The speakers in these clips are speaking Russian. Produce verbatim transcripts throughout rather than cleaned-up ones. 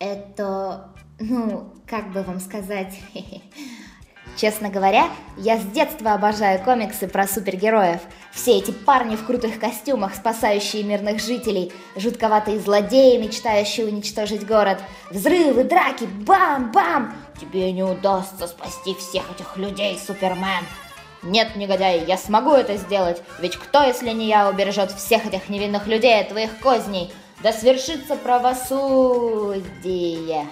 Это, ну, как бы вам сказать... Честно говоря, я с детства обожаю комиксы про супергероев. Все эти парни в крутых костюмах, спасающие мирных жителей, жутковатые злодеи, мечтающие уничтожить город, взрывы, драки, бам-бам! Тебе не удастся спасти всех этих людей, Супермен! Нет, негодяй, я смогу это сделать, ведь кто, если не я, убережет всех этих невинных людей от твоих козней? Да свершится правосудие!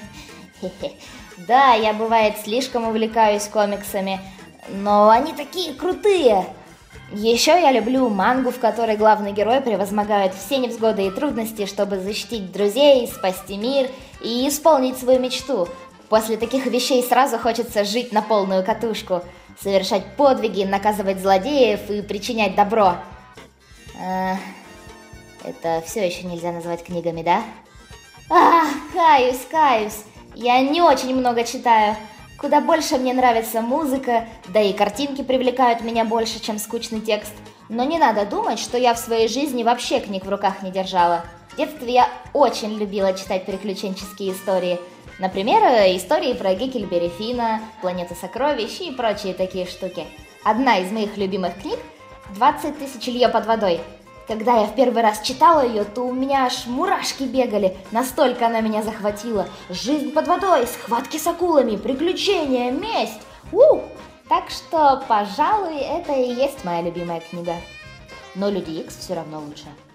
Да, я, бывает, слишком увлекаюсь комиксами, но они такие крутые. Еще я люблю мангу, в которой главный герой превозмогает все невзгоды и трудности, чтобы защитить друзей, спасти мир и исполнить свою мечту. После таких вещей сразу хочется жить на полную катушку, совершать подвиги, наказывать злодеев и причинять добро. А, это все еще нельзя назвать книгами, да? Ах, каюсь, каюсь. Я не очень много читаю. Куда больше мне нравится музыка, да и картинки привлекают меня больше, чем скучный текст. Но не надо думать, что я в своей жизни вообще книг в руках не держала. В детстве я очень любила читать приключенческие истории. Например, истории про Гекльберри Финна, Планету сокровищ и прочие такие штуки. Одна из моих любимых книг «двадцать тысяч лье под водой». Когда я в первый раз читала ее, то у меня аж мурашки бегали, настолько она меня захватила. Жизнь под водой, схватки с акулами, приключения, месть. У! Так что, пожалуй, это и есть моя любимая книга. Но Люди Икс все равно лучше.